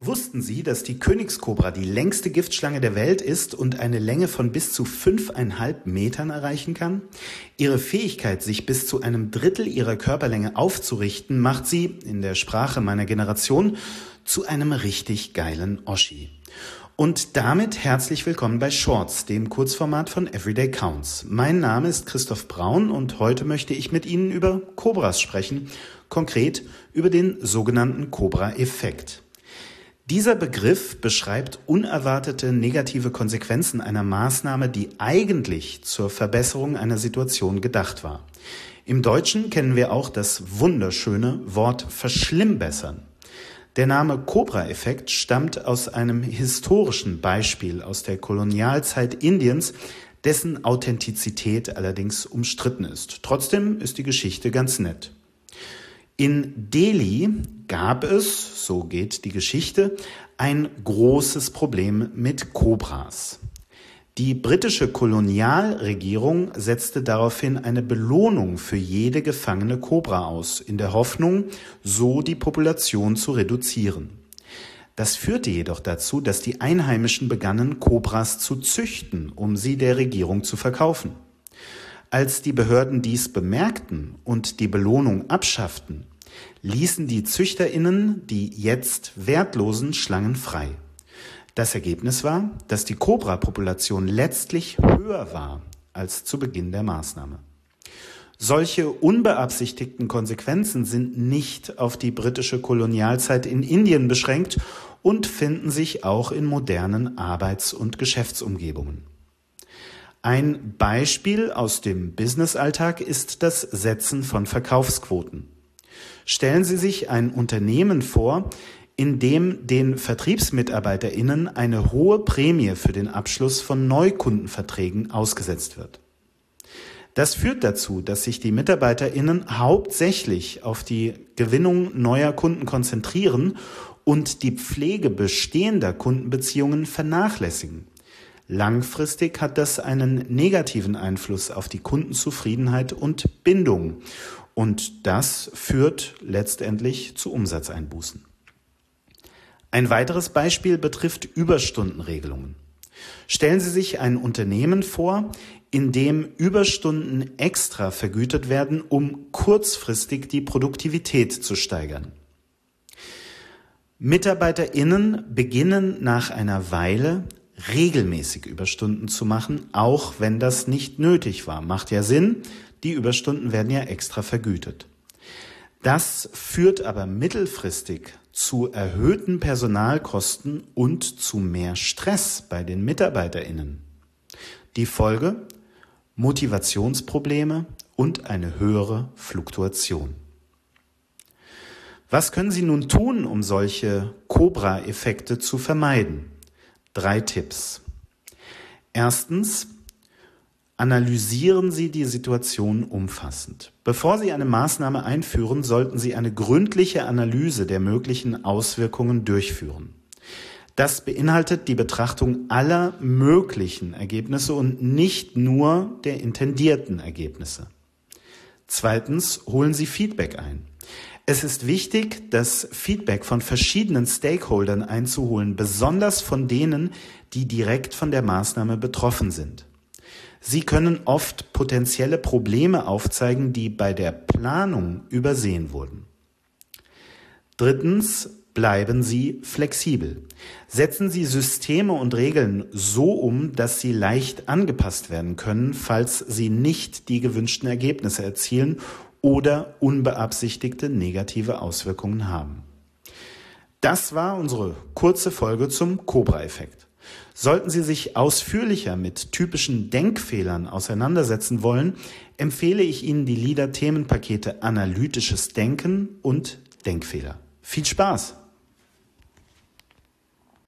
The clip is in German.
Wussten Sie, dass die Königskobra die längste Giftschlange der Welt ist und eine Länge von bis zu 5,5 Metern erreichen kann? Ihre Fähigkeit, sich bis zu einem Drittel ihrer Körperlänge aufzurichten, macht sie, in der Sprache meiner Generation, zu einem richtig geilen Oschi. Und damit herzlich willkommen bei Shorts, dem Kurzformat von Everyday Counts. Mein Name ist Christoph Braun und heute möchte ich mit Ihnen über Kobras sprechen, konkret über den sogenannten Kobra-Effekt. Dieser Begriff beschreibt unerwartete negative Konsequenzen einer Maßnahme, die eigentlich zur Verbesserung einer Situation gedacht war. Im Deutschen kennen wir auch das wunderschöne Wort verschlimmbessern. Der Name Kobra-Effekt stammt aus einem historischen Beispiel aus der Kolonialzeit Indiens, dessen Authentizität allerdings umstritten ist. Trotzdem ist die Geschichte ganz nett. In Delhi gab es, so geht die Geschichte, ein großes Problem mit Kobras. Die britische Kolonialregierung setzte daraufhin eine Belohnung für jede gefangene Kobra aus, in der Hoffnung, so die Population zu reduzieren. Das führte jedoch dazu, dass die Einheimischen begannen, Kobras zu züchten, um sie der Regierung zu verkaufen. Als die Behörden dies bemerkten und die Belohnung abschafften, ließen die ZüchterInnen die jetzt wertlosen Schlangen frei. Das Ergebnis war, dass die Kobra-Population letztlich höher war als zu Beginn der Maßnahme. Solche unbeabsichtigten Konsequenzen sind nicht auf die britische Kolonialzeit in Indien beschränkt und finden sich auch in modernen Arbeits- und Geschäftsumgebungen. Ein Beispiel aus dem Businessalltag ist das Setzen von Verkaufsquoten. Stellen Sie sich ein Unternehmen vor, in dem den VertriebsmitarbeiterInnen eine hohe Prämie für den Abschluss von Neukundenverträgen ausgesetzt wird. Das führt dazu, dass sich die MitarbeiterInnen hauptsächlich auf die Gewinnung neuer Kunden konzentrieren und die Pflege bestehender Kundenbeziehungen vernachlässigen. Langfristig hat das einen negativen Einfluss auf die Kundenzufriedenheit und Bindung. Und das führt letztendlich zu Umsatzeinbußen. Ein weiteres Beispiel betrifft Überstundenregelungen. Stellen Sie sich ein Unternehmen vor, in dem Überstunden extra vergütet werden, um kurzfristig die Produktivität zu steigern. MitarbeiterInnen beginnen nach einer Weile regelmäßig Überstunden zu machen, auch wenn das nicht nötig war. Macht ja Sinn, die Überstunden werden ja extra vergütet. Das führt aber mittelfristig zu erhöhten Personalkosten und zu mehr Stress bei den MitarbeiterInnen. Die Folge? Motivationsprobleme und eine höhere Fluktuation. Was können Sie nun tun, um solche Kobra-Effekte zu vermeiden? 3 Tipps. Erstens, analysieren Sie die Situation umfassend. Bevor Sie eine Maßnahme einführen, sollten Sie eine gründliche Analyse der möglichen Auswirkungen durchführen. Das beinhaltet die Betrachtung aller möglichen Ergebnisse und nicht nur der intendierten Ergebnisse. Zweitens, holen Sie Feedback ein. Es ist wichtig, das Feedback von verschiedenen Stakeholdern einzuholen, besonders von denen, die direkt von der Maßnahme betroffen sind. Sie können oft potenzielle Probleme aufzeigen, die bei der Planung übersehen wurden. Drittens, bleiben Sie flexibel. Setzen Sie Systeme und Regeln so um, dass sie leicht angepasst werden können, falls Sie nicht die gewünschten Ergebnisse erzielen oder unbeabsichtigte negative Auswirkungen haben. Das war unsere kurze Folge zum Kobra-Effekt. Sollten Sie sich ausführlicher mit typischen Denkfehlern auseinandersetzen wollen, empfehle ich Ihnen die LIDA-Themenpakete Analytisches Denken und Denkfehler. Viel Spaß!